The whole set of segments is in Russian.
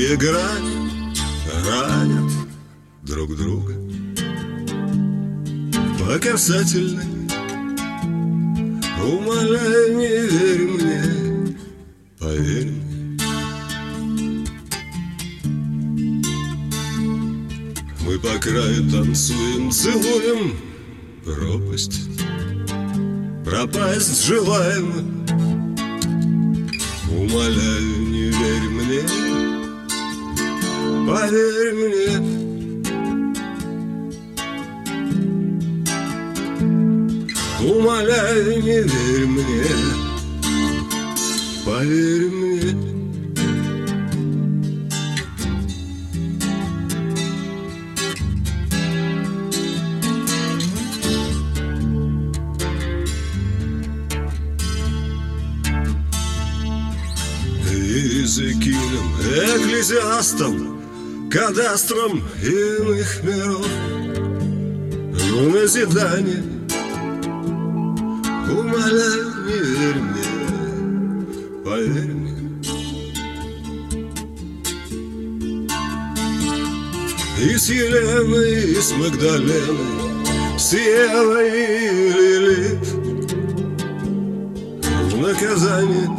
тонкие грани ранят друг друга по касательной. Умоляю, не верь мне, поверь мне. Мы по краю танцуем, целуем пропасть, пропасть желаем. Умоляю, не верь мне, поверь мне. Умоляю, не верь мне, поверь мне. Языкиным экклезиастом, кадастром иных миров, ну, назидание. Умоляю, не верь мне, поверь мне. И с Еленой, и с Магдаленой, с Евой и Лилит в наказание.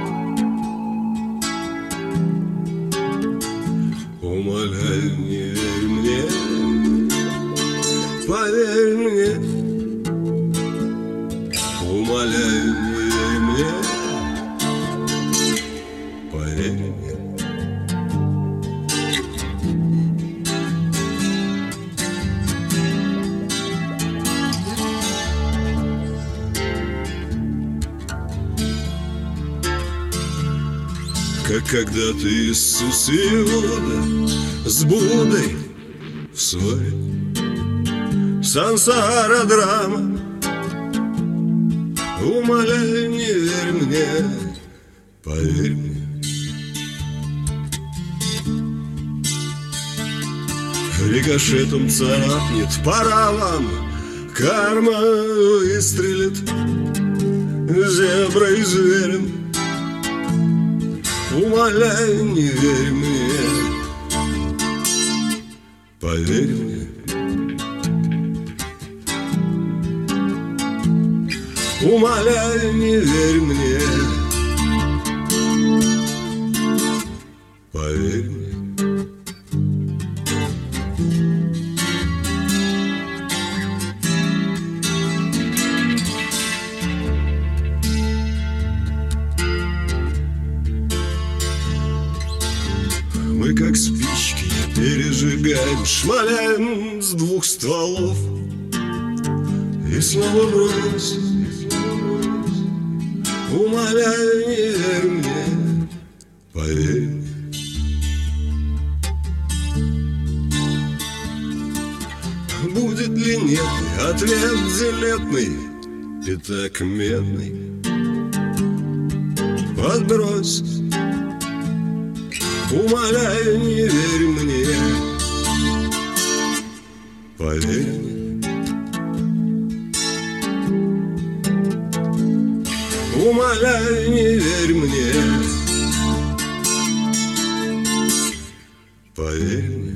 Умоляю, не верь мне, поверь мне. Умоляю, не верь мне, поверь мне. Как когда-то Иисус и Иуда с Буддой в ссоре, сансара драма. Умоляю, не верь мне, поверь мне. Рикошетом царапнет, пора вам, карма выстрелит зеброй зверем. Умоляю, не верь мне, поверь мне. Умоляю, не верь мне, поверь мне. Мы как спички пережигаем, шмаляем с двух стволов и снова бросим. Умоляю, не верь мне, поверь мне. Будет ли нетный ответ зелетный, пятак медный, подбрось. Умоляю, не верь мне, поверь мне. Умоляю, не верь мне, поверь мне.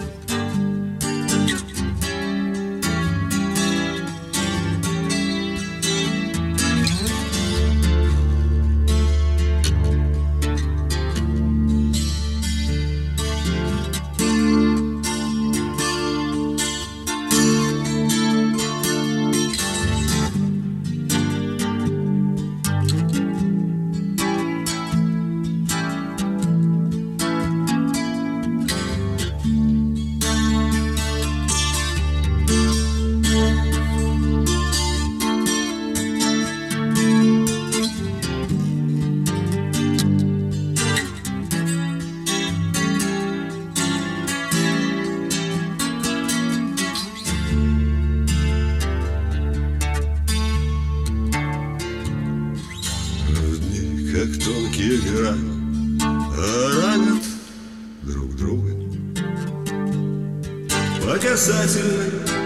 Как тонкие грани ранят друг друга по касательной.